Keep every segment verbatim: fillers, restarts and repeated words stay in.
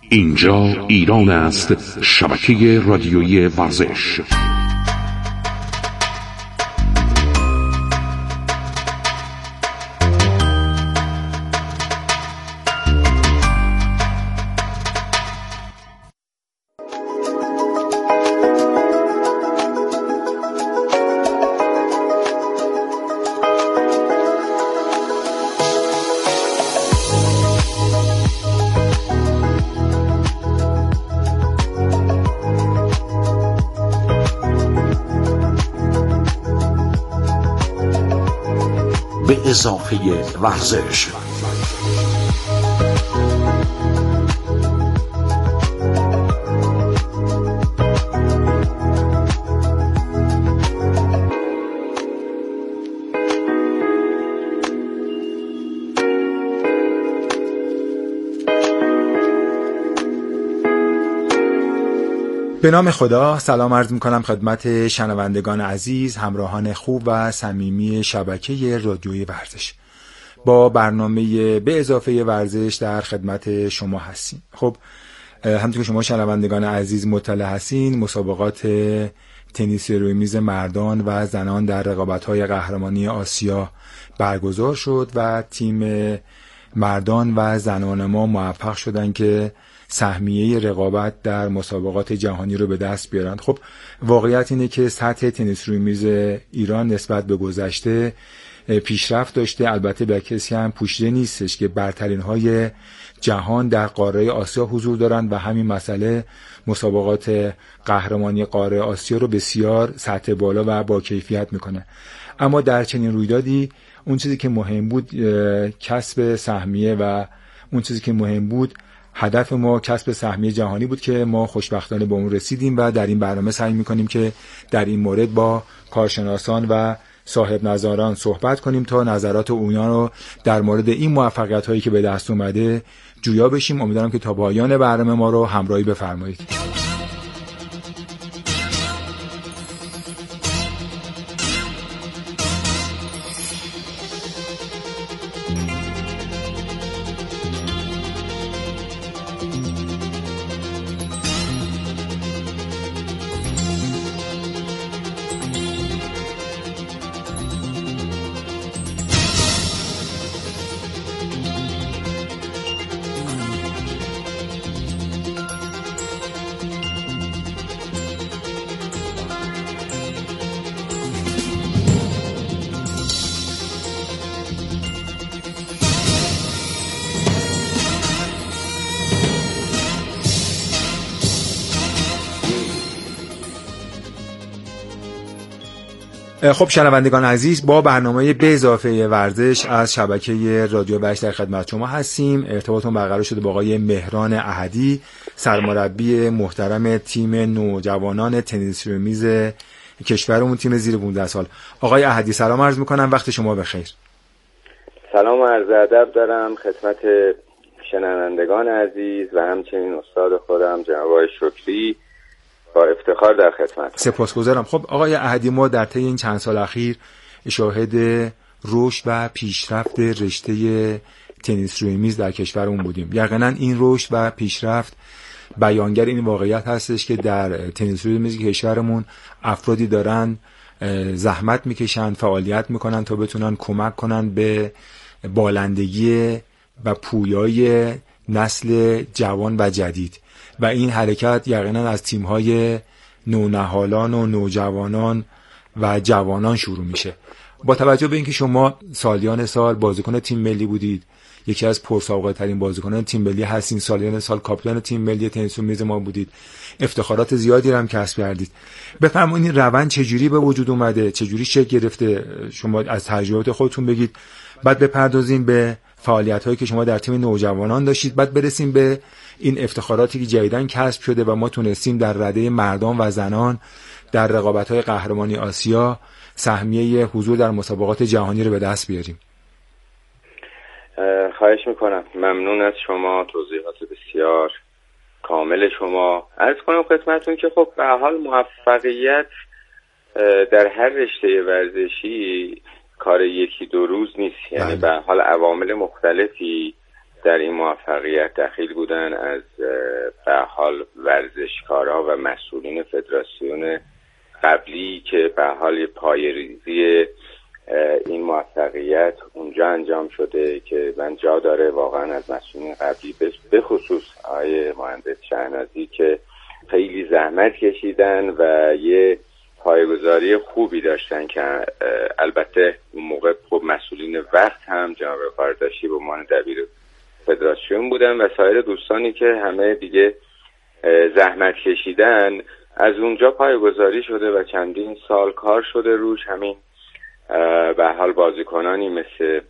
اینجا ایران است، شبکه رادیویی ورزش. به اضافه ورزش. به نام خدا، سلام عرض میکنم خدمت شنوندگان عزیز، همراهان خوب و صمیمی شبکه رادیویی ورزش. با برنامه به اضافه ورزش در خدمت شما هستیم. خب همونطور که شما شنوندگان عزیز مطلع هستین، مسابقات تنیس روی میز مردان و زنان در رقابت‌های قهرمانی آسیا برگزار شد و تیم مردان و زنان ما موفق شدن که سهمیه رقابت در مسابقات جهانی رو به دست بیارن. خب واقعیت اینه که سطح تنیس روی میز ایران نسبت به گذشته پیشرفت داشته. البته به کسی هم پوشیده نیستش که برترین های جهان در قاره آسیا حضور دارن و همین مسئله مسابقات قهرمانی قاره آسیا رو بسیار سطح بالا و با کیفیت میکنه. اما در چنین رویدادی اون چیزی که مهم بود کسب سهمیه و اون چیزی که مهم بود هدف ما کسب سهمیه جهانی بود که ما خوشبختانه به اون رسیدیم و در این برنامه سعی میکنیم که در این مورد با کارشناسان و صاحب نظران صحبت کنیم تا نظرات اونها رو در مورد این موفقیت هایی که به دست اومده جویا بشیم. امیدوارم که تا پایان برنامه ما رو همراهی بفرمایید. خب شنوندگان عزیز، با برنامه به اضافه ورزش از شبکه رادیو ورزش در خدمت شما هستیم. ارتباطمون برقرار شده با آقای مهران احدی، سرمربی محترم تیم نوجوانان تنیس روی میز کشورمون، تیم زیر پانزده سال. آقای احدی سلام عرض میکنم، وقت شما بخیر. سلام و عرض ادب دارم خدمت شنوندگان عزیز و همچنین استاد خودم جناب آقای شکری، با افتخار در خدمت. سپاسگزارم. خب آقای احدی، ما در طی این چند سال اخیر شاهد رشد و پیشرفت رشته تنیس روی میز در کشورمون بودیم. یقینا این رشد و پیشرفت بیانگر این واقعیت هستش که در تنیس روی میز کشورمون افرادی دارن زحمت میکشن، فعالیت میکنن تا بتونن کمک کنن به بالندگی و پویایی نسل جوان و جدید. و این حرکت یقینا از تیم‌های نونهالان و نوجوانان و جوانان شروع میشه. با توجه به اینکه شما سالیان سال بازیکن تیم ملی بودید، یکی از پرسابقه ترین بازیکنان تیم ملی هستین، سالیان سال کاپیتان تیم ملی تنیس روی میز ما بودید، افتخارات زیادی رو هم کسب کردید. بفرمایید این روند چجوری به وجود اومده، چجوری شکل گرفته؟ شما از تجربیات خودتون بگید، بعد بپردازیم به فعالیت‌هایی که شما در تیم نوجوانان داشتید، بعد برسیم به این افتخاراتی که جدیداً کسب شده و ما تونستیم در رده مردان و زنان در رقابت‌های قهرمانی آسیا سهمیه حضور در مسابقات جهانی رو به دست بیاریم. خواهش میکنم. ممنون از شما، توضیحات بسیار کامل شما. عرض کنم خدمتتون که خب به حال موفقیت در هر رشته ورزشی کار یکی دو روز نیست، یعنی به حال عوامل مختلفی در این موفقیت دخیل بودن، از به حال ورزشکارها و مسئولین فدراسیون قبلی که به حال پایه‌ریزی این موفقیت اونجا انجام شده که من جا داره واقعا از مسئولین قبلی به خصوص آقای مهندس شهنازی که خیلی زحمت کشیدن و یه پایه‌گذاری خوبی داشتن که البته اون موقع خب مسئولین وقت هم جناب قارداشی به عنوان دبیر فدراسیون بودن و سایر دوستانی که همه دیگه زحمت کشیدن. از اونجا پایه‌گذاری شده و چندین سال کار شده روش. همین به حال بازیکنانی مثل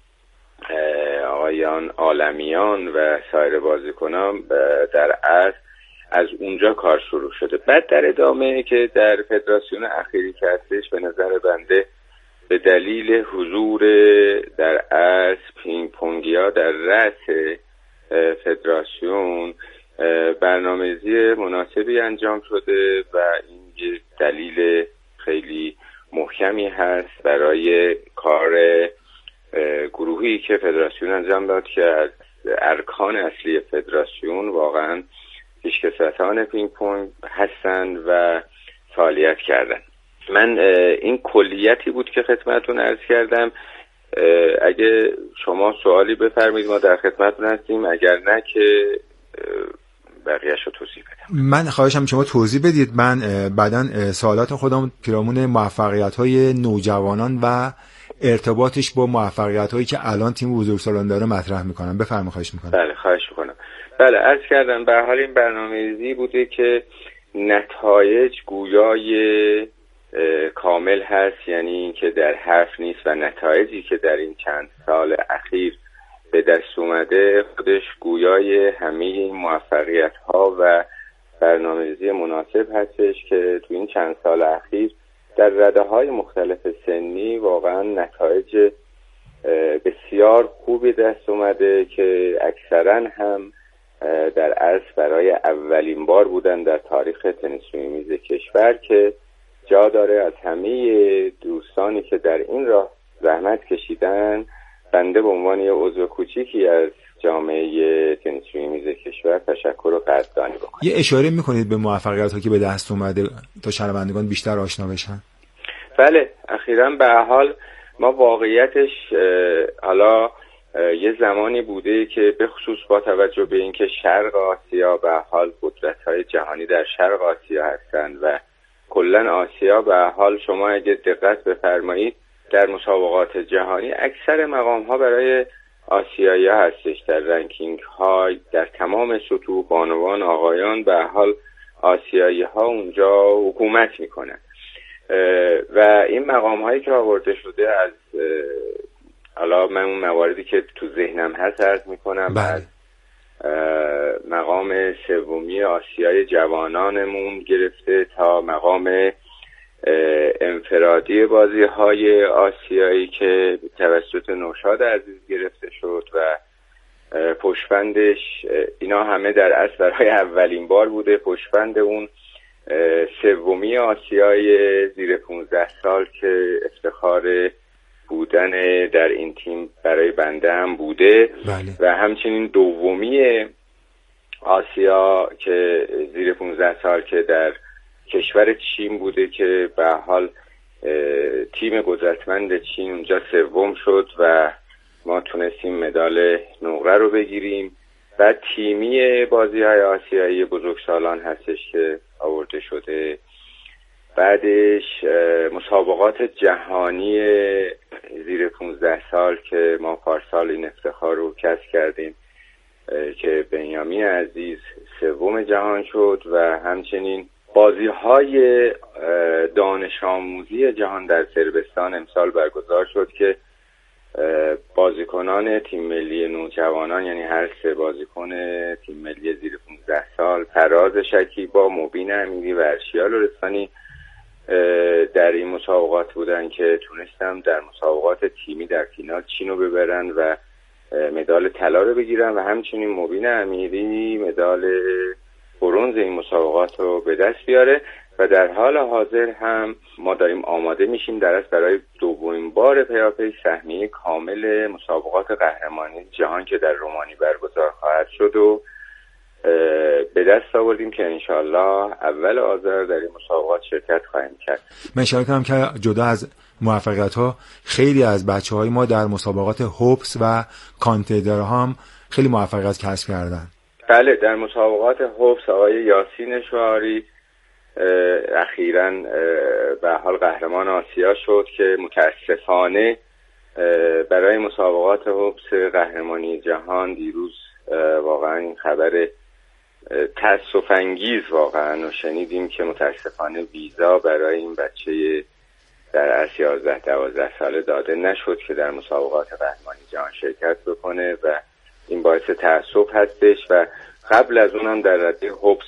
آقایان عالمیان و سایر بازیکنان در اصل از اونجا کار شروع شده. بعد در ادامه که در فدراسیون اخیری که هستش به نظر بنده به دلیل حضور در اصل پینگ پونگیا در رأس فدراسیون برنامه‌ریزی مناسبی انجام شده و این یک دلیل خیلی محکمی هست برای کار گروهی که فدراسیون انجام داد که از ارکان اصلی فدراسیون واقعا پیشکسوتان پینگ پونگ هستند و فعالیت کردن. من این کلیتی بود که خدمتتون عرض کردم. اگه شما سوالی بفرمایید ما در خدمتتون هستیم، اگر نه که بقیه‌شو توضیح بدم. من خواهشم شما توضیح بدید. من بعداً سوالات خودم پیرامون موفقیت‌های نوجوانان و ارتباطش با موفقیت‌هایی که الان تیم بزرگسالان داره مطرح می‌کنم. بفرمایید. خواهش می‌کنم. بله خواهش می‌کنم. بله عرض کردم به حال این برنامه‌ریزی بوده که نتایج گویای کامل هست، یعنی که در حرف نیست و نتایجی که در این چند سال اخیر به دست اومده خودش گویای همه این موفقیت‌ها و برنامه‌ریزی مناسب هستش که تو این چند سال اخیر در رده‌های مختلف سنی واقعا نتایج بسیار خوبی دست اومده که اکثرا هم در اصل برای اولین بار بودن در تاریخ تنیس روی میز کشور که جا داره از همه دوستانی که در این راه زحمت کشیدن بنده به عنوان یه عضو کوچیکی از جامعه تنیس روی میز کشور تشکر و قدردانی بکنم. یه اشاره میکنید به موفقیت‌ها که به دست اومده تا شنوندگان بیشتر آشنا بشن؟ بله اخیراً به حال ما واقعیتش حالا یه زمانی بوده که به خصوص با توجه به اینکه شرق آسیا به حال قدرت‌های جهانی در شرق آسیا هستند و کلاً آسیا به حال شما اگه دقت بفرمایید در مسابقات جهانی اکثر مقام‌ها برای آسیایی‌ها هستش. در رنکینگ ها در تمام سطوح بانوان آقایان به حال آسیایی‌ها اونجا حکومت میکنن و این مقام‌هایی که آورده شده از حالا من اون مواردی که تو ذهنم هست عرض میکنم. بله. از مقام سومی آسیای جوانانمون گرفته تا مقام انفرادی بازی‌های آسیایی که توسط نوشاد عزیز گرفته شد و پشتبندش اینا همه در اصل برای اولین بار بوده. پشتبند اون سومی آسیای زیر پانزده سال که افتخار بودن در این تیم برای بنده هم بوده. بله. و همچنین دومی آسیا که زیر پانزده سال که در کشور چین بوده که به حال تیم قدرتمند چین اونجا سوم شد و ما تونستیم مدال نقره رو بگیریم. و تیمی بازی‌های آسیایی بزرگسالان هستش که آورده شده. بعدش مسابقات جهانی زیر پانزده سال که ما پارسال این افتخار رو کسب کردیم که بنیامین عزیز سوم جهان شد و همچنین بازی‌های دانش آموزی جهان در صربستان امسال برگزار شد که بازیکنان تیم ملی نوجوانان یعنی هر سه بازیکن تیم ملی زیر پانزده سال فراز شکیبا، مبین امیری و ارشیا لرستانی در این مسابقات بودن که تونستم در مسابقات تیمی در فینال چین رو ببرن و مدال طلا رو بگیرن و همچنین مبین امیری مدال برنز این مسابقات رو به دست بیاره و در حال حاضر هم ما داریم آماده میشیم در اصل برای دومین بار پیاپی سهمیه کامل مسابقات قهرمانی جهان که در رومانی برگزار خواهد شد و به دست آوردیم که انشالله اول آذر در این مسابقات شرکت خواهیم کرد. من اشاره کنم که جدا از موفقیت‌ها خیلی از بچه‌های ما در مسابقات هوپس و کانتدر هم خیلی موفقیت کسب کردن. بله، در مسابقات هوپس آقای یاسین شعاری اخیراً به حال قهرمان آسیا شد که متاسفانه برای مسابقات هوپس قهرمانی جهان دیروز واقعا این خبر تأسف انگیز واقعا و شنیدیم که متاسفانه ویزا برای این بچه در از یازده دوازده ساله داده نشد که در مسابقات قهرمانی جهان شرکت بکنه و این باعث تأسف هستش. و قبل از اون هم در رده هوپس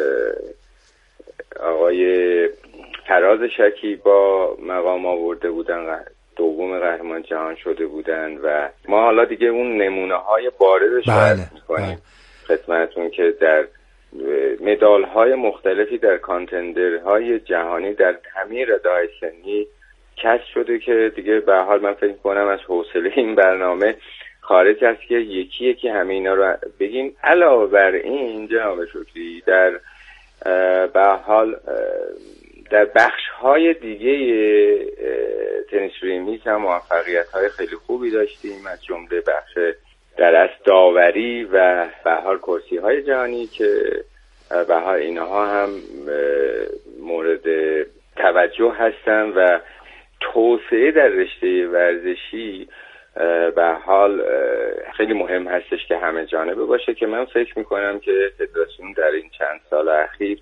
آقای فراز شکیبا مقام آورده بودن، دوم قهرمان جهان شده بودن و ما حالا دیگه اون نمونه های باردش رو عرض می‌کنیم خدمتتون که در مدال های مختلفی در کانتندرهای جهانی در همه رده‌های سنی کسب شده که دیگه به حال من فکر کنم از حوصله این برنامه خارج است که یکی یکی همه اینا رو بگیم. علاوه بر این جناب شکری در به حال در بخش های دیگه تنیس روی میز هم موفقیت های خیلی خوبی داشتیم، از جمله بخش در از داوری و به حال کرسی های جهانی که به حال اینها هم مورد توجه هستن و توسعه در رشته ورزشی به حال خیلی مهم هستش که همه جانبه باشه که من فکر میکنم که فدراسیون در این چند سال اخیر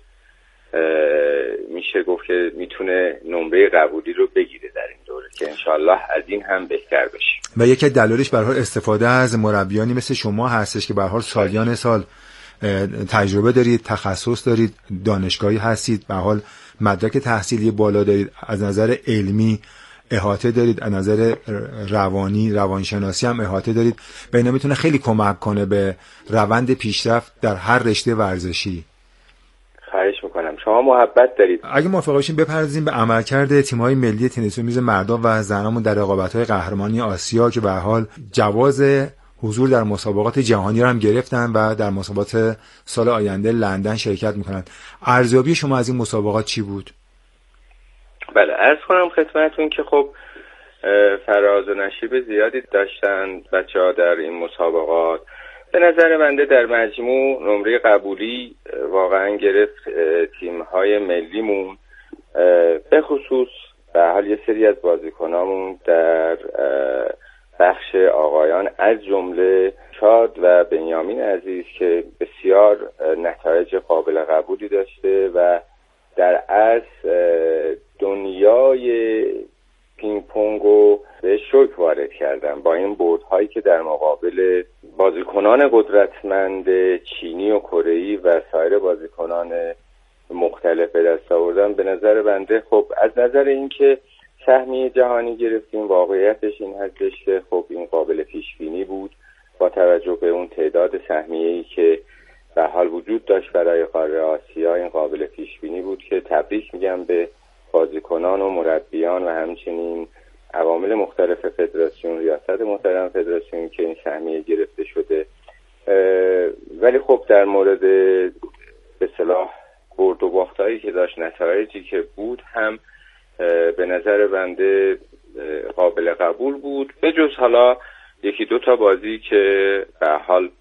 میشه گفت که میتونه نمره قبولی رو بگیره در این دوره که انشالله از این هم بهتر بشه. و یکی دلایلش به هر حال استفاده از مربیانی مثل شما هستش که به هر حال سالیان سال تجربه دارید، تخصص دارید، دانشگاهی هستید، به هر حال مدرک تحصیلی بالا دارید، از نظر علمی احاطه دارید، از نظر روانی روانشناسی هم احاطه دارید و اینا میتونه خیلی کمک کنه به روند پیشرفت در هر رشته ورزشی. خواهش میکنم، شما محبت دارید. اگه موافق باشین بپردازیم به عملکرد تیم‌های ملی تنیس میز مردان و زنان در رقابت‌های قهرمانی آسیا که به هر حال جواز حضور در مسابقات جهانی رو هم گرفتن و در مسابقات سال آینده لندن شرکت میکنن. ارزیابی شما از این مسابقات چی بود؟ بله، عرض کنم خدمتتون که خب فراز و نشیب زیادی داشتن بچه‌ها در این مسابقات. به نظر بنده در مجموع نمره قبولی واقعا گرفت تیم‌های ملیمون، به خصوص به حال یه سری از بازیکنامون در بخش آقایان از جمله شاد و بنیامین عزیز که بسیار نتایج قابل قبولی داشته و در اصل دنیای پینگ پونگ رو به شوک وارد کردن با این بردهایی که در مقابل بازیکنان قدرتمند چینی و کره‌ای و سایر بازیکنان مختلف به دست آوردن. به نظر بنده خب از نظر اینکه سهمیه جهانی گرفتیم واقعیتش این هستش که خب این قابل پیش بینی بود با توجه به اون تعداد سهمیه‌ای که به حال وجود داشت برای قاره آسیا. این قابل پیش بینی بود که تبریک میگم به بازیکنان و مربیان و همچنین عوامل مختلف فدراسیون، ریاست محترم فدراسیون که این سهمیه گرفته شده. ولی خب در مورد به اصطلاح برد و باختایی که داشت، نتایجی که بود هم به نظر بنده قابل قبول بود، به جز حالا یکی دو تا بازی که به حال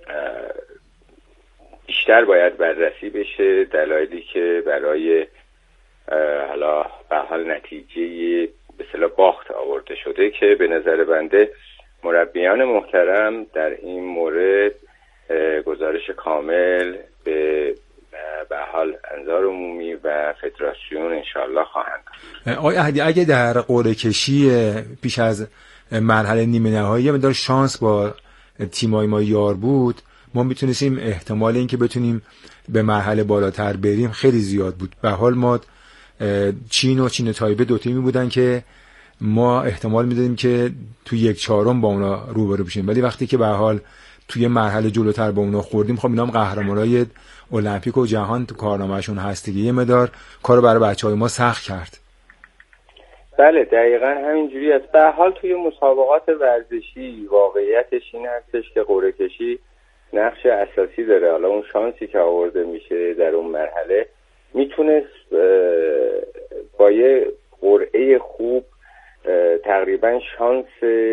بیشتر باید بررسی بشه، دلایلی که برای حالا به حال نتیجه به اصطلاح باخت آورده شده که به نظر بنده مربیان محترم در این مورد گزارش کامل به به حال انظار عمومی و فدراسیون انشالله خواهند داد. آقای احدی، اگه در قرعه کشی پیش از مرحله نیمه نهایی یه مقدار شانس با تیمای ما یار بود، ما میتونستیم احتمال اینکه بتونیم به مرحله بالاتر بریم خیلی زیاد بود. به حال ما چین و چین تایپه دو تیمی بودن که ما احتمال میدادیم که تو یک چهارم با اونا روبرو بشیم، ولی وقتی که به حال توی مرحله جلوتر با اونا خوردیم، خب اینا هم قهرمانای المپیک و جهان تو کارنامه‌شون هست دیگه، یه مقدار کارو برای بچه‌های ما سخت کرد. بله دقیقاً همینجوری است. به هر حال توی مسابقات ورزشی واقعیتش این هستش که قرعه کشی نقش اساسی داره. حالا اون شانسی که آورده میشه در اون مرحله میتونست با یه قرعه خوب تقریبا شانس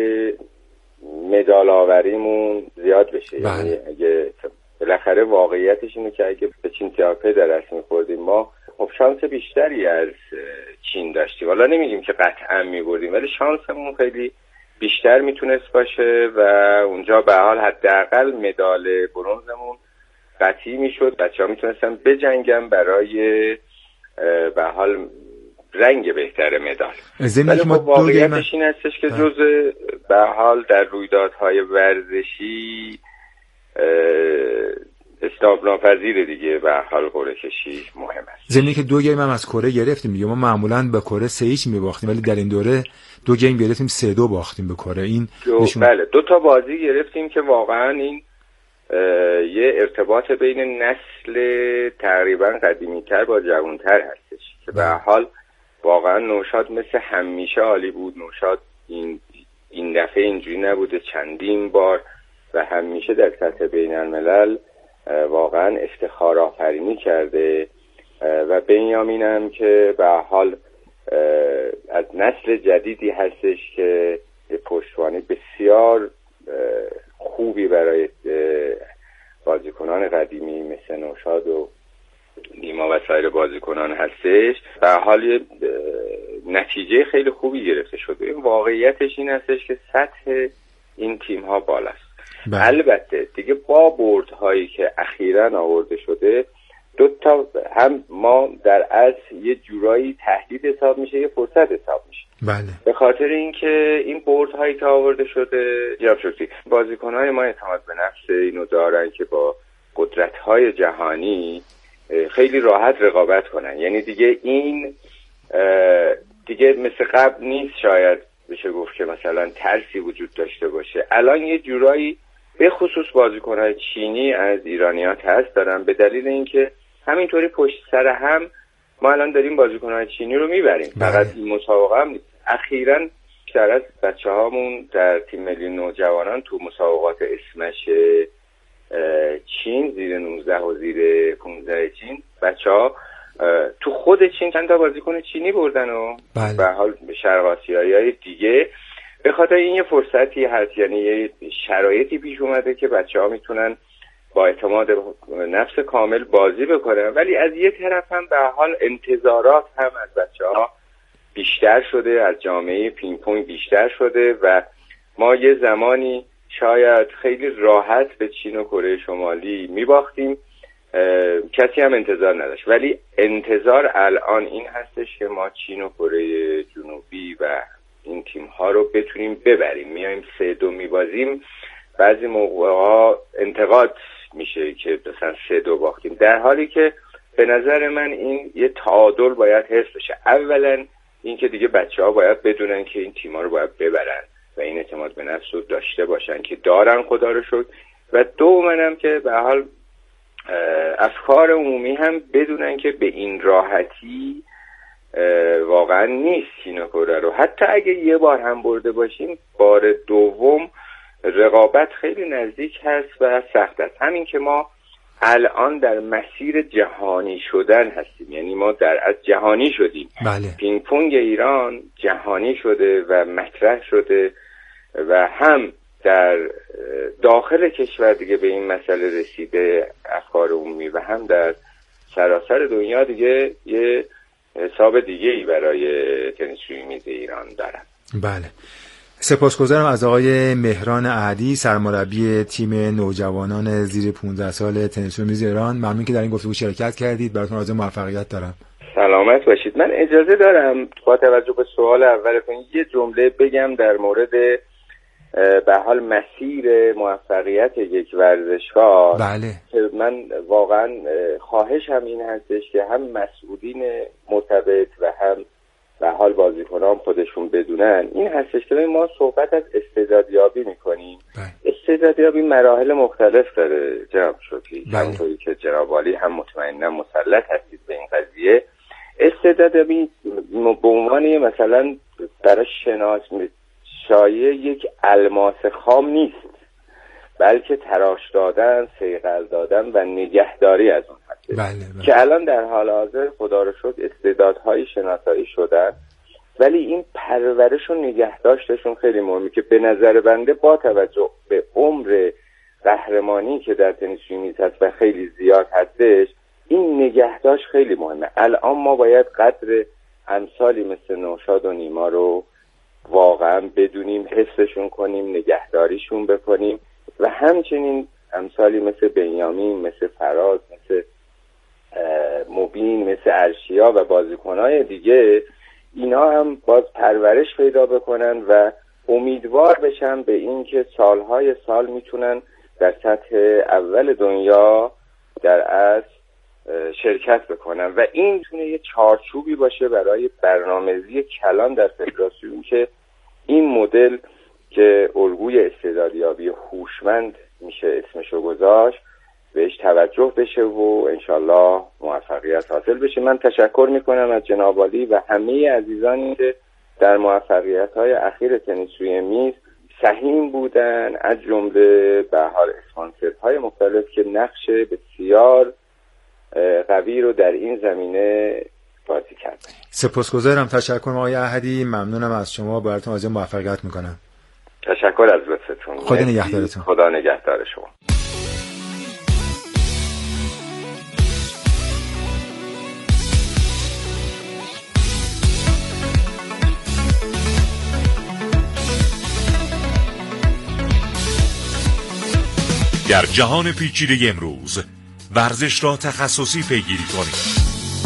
مدال آوریمون زیاد بشه. بله. یعنی اگه بالاخره واقعیتش اینه که اگه به چین تیاپه درست می‌خوردیم ما خب شانس بیشتری از چین داشتیم. حالا نمیگیم که قطعا می‌بردیم ولی شانسمون خیلی بیشتر میتونست باشه و اونجا به حال حداقل مدال برنزمون قطعی میشد. بچه‌ها میتونستن بجنگن برای به حال رنگ بهتر مدال. ولی خب واقعیتش این هستش که جز به حال در رویدادهای ورزشی استثناء ناپذیر دیگه به حال قرعه کشی مهم است. ضمن که دو گیم هم از کره گرفتیم دیگه. ما معمولا به کره سه هیچ میباختیم ولی در این دوره دو گیم گرفتیم سه دو باختیم به کره. این دو نشون... بله دو تا بازی گرفتیم که واقعا این یه ارتباط بین نسل تقریبا قدیمی‌تر با جوان‌تر هستش که به حال واقعا نوشاد مثل همیشه عالی بود. نوشاد این این دفعه اینجوری نبوده، چندین بار و همیشه در سطح بین الملل واقعا افتخار آفرینی کرده و بنیامین هم که به حال از نسل جدیدی هستش که پشتوانه بسیار خوبی برای بازیکنان قدیمی مثل نوشاد و نیما و سایر بازیکنان هستش. به حال نتیجه خیلی خوبی گرفته شده. این واقعیتش این هستش که سطح این تیم ها بالاست. بله. البته دیگه با بردهایی که اخیراً آورده شده دو تا هم ما در اصل یه جورایی تهدید حساب میشه یه فرصت حساب میشه. بله. به خاطر اینکه این بردهایی که آورده شده جناب شکری بازیکن‌های ما اعتماد به نفس اینو دارن که با قدرت‌های جهانی خیلی راحت رقابت کنن. یعنی دیگه این دیگه مثل قبل نیست شاید بشه گفت که مثلا ترسی وجود داشته باشه. الان یه جورایی به خصوص بازیکن‌های چینی از ایرانیات هست دارن به دلیل اینکه همینطوری پشت سر هم ما الان داریم بازیکن‌های چینی رو میبریم. فقط این مسابقه هم نیست. اخیراً بیشتر از بچه‌هامون در تیم ملی نوجوانان تو مسابقات اسمش چین زیر نوزده و زیر پانزده چین بچه‌ها تو خود چین چند تا بازیکن چینی بردن و به حال شرق آسیایی‌های دیگه. به خاطر این یه فرصتی هست، یعنی یه شرایطی پیش اومده که بچه‌ها میتونن با اعتماد نفس کامل بازی بکنن. ولی از یه طرف هم به حال انتظارات هم از بچه‌ها بیشتر شده، از جامعه پینگ پونگ بیشتر شده و ما یه زمانی شاید خیلی راحت به چین و کره شمالی میباختیم، کسی هم انتظار نداشت. ولی انتظار الان این هستش که ما چین و کره جنوبی و این تیم ها رو بتونیم ببریم. میایم سه دو میبازیم، بعضی موقعها انتقاد میشه که مثلا سه دو باختیم، در حالی که به نظر من این یه تعادل باید حفظ بشه. اولا این که دیگه بچه ها باید بدونن که این تیم ها رو باید ببرن و این اعتماد به نفس رو داشته باشن که دارن خدا رو شکر. و دومنم که به حال افکار عمومی هم بدونن که به این راحتی واقعا نیست چین و کره رو. حتی اگه یه بار هم برده باشیم بار دوم رقابت خیلی نزدیک هست و سخت است. همین که ما الان در مسیر جهانی شدن هستیم، یعنی ما در از جهانی شدیم. بله. پینگ پونگ ایران جهانی شده و مطرح شده و هم در داخل کشور دیگه به این مسئله رسیده افکار عمومی و هم در سراسر دنیا دیگه یه حساب دیگه ای برای تنیس روی میز ایران دارن. بله. سپاسگزارم از آقای مهران احدی، سرمربی تیم نوجوانان زیر پانزده سال تنیس روی میز ایران. ممنون که در این گفتگو شرکت کردید. براتون آرزوی موفقیت دارم. سلامت باشید. من اجازه دارم با توجه به سوال اولتون یه جمله بگم در مورد به حال مسیر موفقیت یک ورزشکار. بله. که من واقعا خواهشم این هستش که هم مسئولین مرتبط و هم به حال بازیکنان خودشون بدونن این هستش که ما صحبت از استعدادیابی میکنیم. بله. استعدادیابی مراحل مختلف داره جناب شکری. بله. همونطوری که جناب عالی هم مطمئنا مسلط هستید به این قضیه. استعدادیابی به عنوان مثلا برای شناسایی یک الماس خام نیست، بلکه تراش دادن، صیقل دادن و نگهداری از اون هست. بله بله. که الان در حال حاضر خدا رو شکر استعدادهای شناسایی شدن، ولی این پرورش و نگهداشتشون خیلی مهمه که به نظر بنده با توجه به عمر قهرمانی که در تنیس روی میز هست و خیلی زیاد هستش، این نگهداشت خیلی مهمه. الان ما باید قدر امثالی مثل نوشاد و نیما رو واقعا بدونیم، حسشون کنیم، نگهداریشون بکنیم و همچنین امثالی مثل بنیامین، مثل فراز، مثل مبین، مثل ارشیا و بازیکنهای دیگه، اینا هم باز پرورش پیدا بکنن و امیدوار بشن به این که سالهای سال میتونن در سطح اول دنیا در اصل شرکت بکنن و این میتونه یه چارچوبی باشه برای برنامه‌ریزی کلان در فدراسیون که این مدل که الگوی استعدادیابی هوشمند میشه اسمشو گذاشت بهش توجه بشه و انشالله موفقیت حاصل بشه. من تشکر میکنم از جناب عالی و همه عزیزانی که در موفقیت‌های اخیر تنیس روی میز سهیم بودن، از جمله به حال اسپانسرهای مختلف که نقش بسیار قوی رو در این زمینه بازی کردن. سپاسگزارم. تشکر آقای احدی، ممنونم از شما، براتون آرزوی موفقیت میکنم. تشکر از لطفتون. خدا نگهدارتون. خدا نگهدار شما. در جهان پیچیده امروز ورزش را تخصصی پیگیری کنید.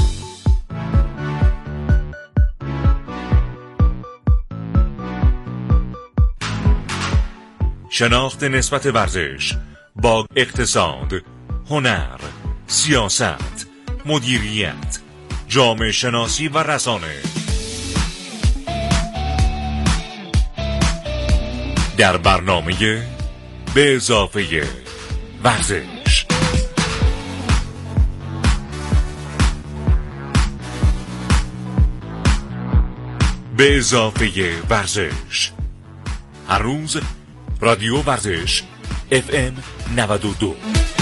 شناخت نسبت ورزش با اقتصاد، هنر، سیاست، مدیریت، جامعه شناسی و رسانه. در برنامه به اضافه ورزش. به اضافه ورزش، هر روز رادیو ورزش اف ام نود و دو.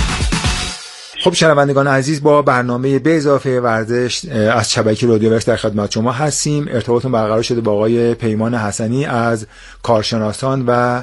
خب شنوندگان عزیز، با برنامه به اضافه ورزش از شبکه رادیو ورزش در خدمت شما هستیم. ارتباطمون برقرار شده با آقای پیمان حسنی از کارشناسان و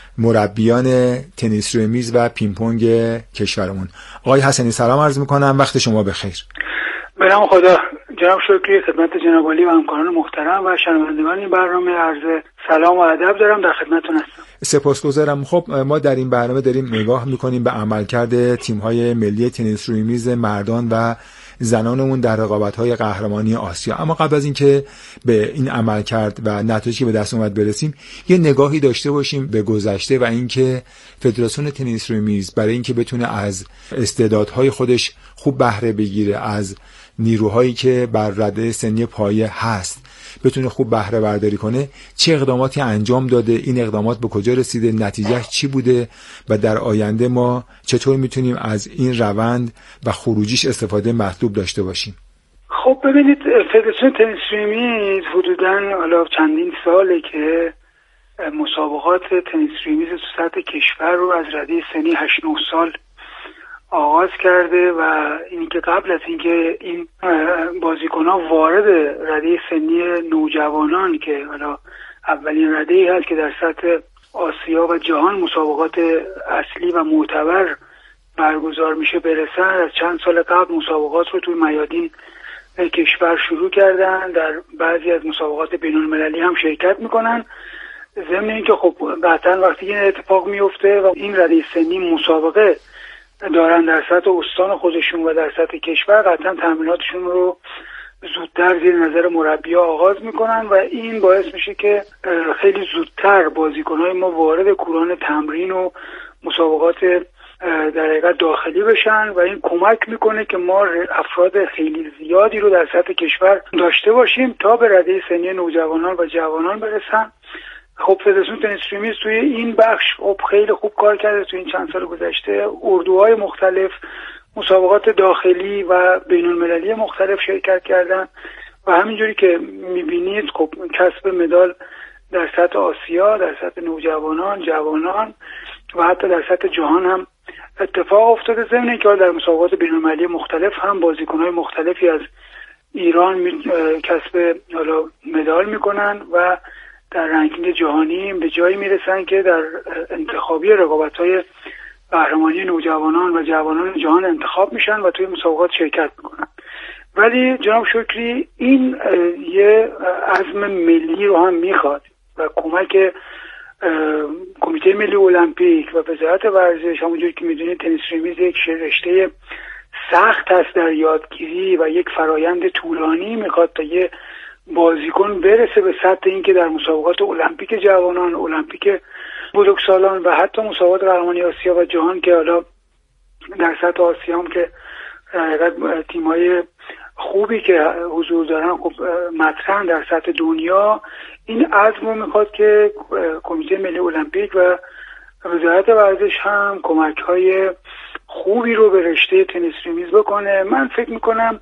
مربیان تنیس روی میز و پینگ پونگ کشورمون. آقای حسنی سلام عرض میکنم، وقت شما بخیر. به نام خدا. جناب شکری، خدمت جناب عالی و همکاران محترم و شنوندگان این برنامه عرض سلام و ادب دارم، در خدمتتون هستم. سپاسگزارم. خب ما در این برنامه داریم نگاه میکنیم به عملکرد تیم‌های ملی تنیس روی میز مردان و زنانمون در رقابت‌های قهرمانی آسیا. اما قبل از اینکه به این عملکرد و نتایجی که به دست اومد برسیم، یه نگاهی داشته باشیم به گذشته و اینکه فدراسیون تنیس روی میز برای اینکه بتونه از استعدادهای خودش خوب بهره بگیره، از نیروهایی که بر رده سنی پایه هست بتونه خوب بهره برداری کنه، چه اقداماتی انجام داده، این اقدامات به کجا رسیده، نتیجهش چی بوده و در آینده ما چطور میتونیم از این روند و خروجیش استفاده مطلوب داشته باشیم. خب ببینید، فدراسیون تنیس روی میز حدوداً حالا چندین ساله که مسابقات تنیس روی میز تو سطح کشور رو از رده سنی هشت نه سال آغاز کرده و اینکه قبل از اینکه این بازیکنان وارد رده سنی نوجوانان که حالا اولین رده‌ای هست که در سطح آسیا و جهان مسابقات اصلی و معتبر برگزار میشه برسن، از چند سال قبل مسابقات رو توی میادین کشور شروع کردن، در بعضی از مسابقات بین‌المللی هم شرکت میکنن. ضمن اینکه خب قطعا وقتی این اتفاق میفته و این رده سنی مسابقه دارن در سطح استان خودشون و در سطح کشور، قطعا تمریناتشون رو زودتر زیر نظر مربی‌ها آغاز میکنن و این باعث میشه که خیلی زودتر بازیکن‌های ما وارد کوران تمرین و مسابقات در حقیقت داخلی بشن و این کمک میکنه که ما افراد خیلی زیادی رو در سطح کشور داشته باشیم تا به رده سنی نوجوانان و جوانان برسن. خب فدراسیون تنیس روی میز توی این بخش خب خیلی خوب کار کرده. توی این چند سال گذشته اردوهای مختلف مسابقات داخلی و بین‌المللی مختلف شرکت کردن و همینجوری که میبینید خب کسب مدال در سطح آسیا، در سطح نوجوانان، جوانان و حتی در سطح جهان هم اتفاق افتاده. ضمن اینکه در مسابقات بین‌المللی مختلف هم بازیکن‌های مختلفی از ایران کسب حالا مدال میکنن و در رنکینگ جهانی به جایی میرسن که در انتخابی رقابت‌های قهرمانی نوجوانان و جوانان جهان انتخاب میشن و توی مسابقات شرکت میکنن. ولی جناب شکری این یه عزم ملی رو هم میخواد و کمک کمیته ملی المپیک و وزارت ورزش. همونجوری که میدونید تنیس ریمیز یک رشته سخت است در یادگیری و یک فرایند طولانی میخواد تا یه بازیکن برسه به سطح این که در مسابقات المپیک جوانان، المپیک بزرگسالان و حتی مسابقات قهرمانی آسیا و جهان که حالا در سطح آسیا هم که تیم‌های خوبی که حضور دارن خب مطرحن در سطح دنیا، این عزم رو میخواد که کمیته ملی المپیک و وزارت ورزش هم کمک‌های خوبی رو به رشته تنیس ریمیز بکنه. من فکر میکنم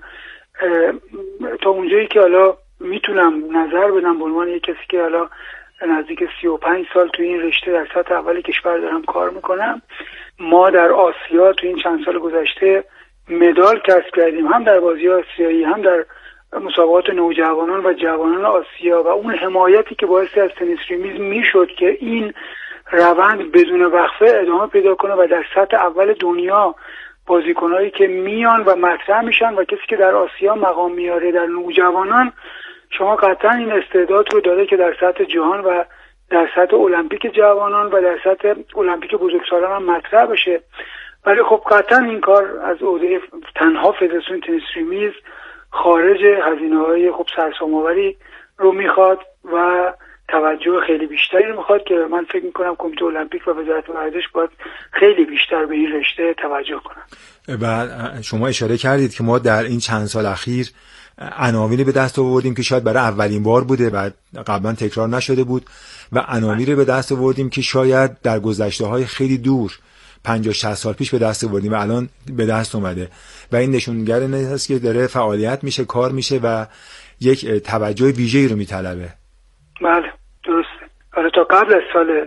تا اونجایی که حالا میتونم نظر بدم به عنوان یک کسی که حالا نزدیک سی و پنج سال تو این رشته در سطح اول کشور دارم کار میکنم، ما در آسیا تو این چند سال گذشته مدال کسب کردیم، هم در بازی آسیایی هم در مسابقات نوجوانان و جوانان آسیا، و اون حمایتی که باعثی از تنیس ریمیز میشد که این روند بدون وقفه ادامه پیدا کنه و در سطح اول دنیا بازیکنایی که میان و مطرح میشن و کسی که در آسیا مقام میاره در نوجوانان، شما قطعا این استعداد رو داره که در سطح جهان و در سطح المپیک جوانان و در سطح المپیک بزرگسالان هم مطرح بشه. ولی خب قطعا این کار از عهده تنها فدراسیون تنیس ریمیز خارج هزینه‌های خب سرسام‌آوری رو میخواد و توجه خیلی بیشتری رو میخواد که من فکر میکنم کمیته المپیک و وزارت ورزش باید خیلی بیشتر به این رشته توجه کنن. و شما اشاره کردید که ما در این چند سال اخیر عناوینی به دست آوردیم که شاید برای اولین بار بوده و قبلا تکرار نشده بود و عناوینی به دست آوردیم که شاید در گذشته‌های خیلی دور پنجاه شصت سال پیش به دست آوردیم و الان به دست اومده و این نشونگر این است که داره فعالیت میشه، کار میشه و یک توجه ویژه‌ای رو میطلبه. بله درسته. حالا تا قبل از سال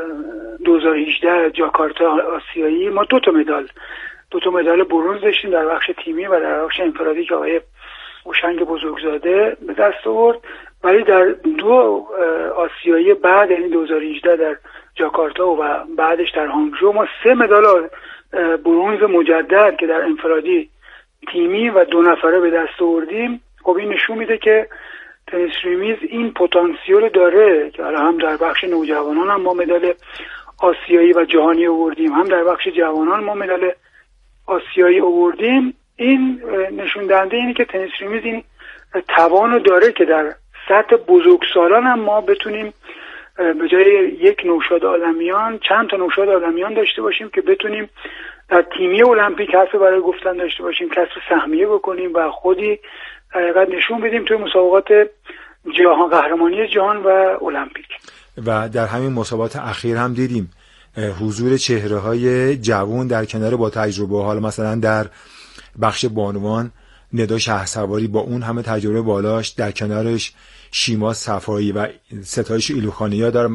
دو هزار و هجده جاکارتا آسیایی ما دو تا مدال دو تا مدال برنز داشتیم در بخش تیمی و در بخش انفرادی که آقای هوشنگ بزرگزاده به دست آورد. ولی در دو آسیایی بعد، یعنی دو هزار و هجده در جاکارتا و بعدش در هانگژو، ما سه مدال برنز مجدد که در انفرادی، تیمی و دو نفره به دست آوردیم. خب این نشون میده که تنیس ریمیز این پتانسیل داره که حالا هم در بخش نوجوانان هم ما مدال آسیایی و جهانی آوردیم، هم در بخش جوانان ما مدال آسیایی آوردیم. این نشون دهنده اینه که تنیس ریمیز این توانو داره که در سطح بزرگسالان هم ما بتونیم به جای یک نوشاد عالمیان چند تا نوشاد عالمیان داشته باشیم که بتونیم در تیمی المپیک حرف برای گفتن داشته باشیم، کسب سهمیه بکنیم و خودی حقیقت نشون بدیم توی مسابقات جهان، قهرمانی جهان و المپیک. و در همین مسابقات اخیر هم دیدیم حضور چهره‌های جوان در کنار با تجربه. حالا مثلا در بخش بانوان ندا شهسواری با اون همه تجربه بالاش، در کنارش شیما صفایی و ستایش ایلوخانیا در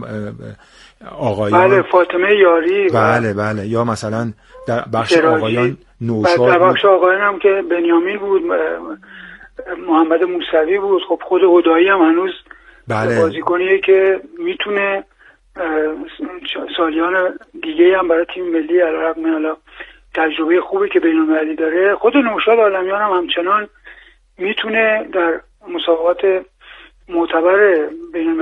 آقایان، بله فاطمه یاری، بله بله، یا مثلا در بخش آقایان نوشاد، در بخش آقایان هم که بنیامین بود، محمد موسوی بود، خب خود هدایی هم هنوز بله بازیکنیه که میتونه سالیان دیگه هم برای تیم ملی علیرغم حالا تجربه خوبی که بین‌المللی داره، خود نوشاد عالمیان هم همچنان میتونه در مسابقات معتبر بین‌المللی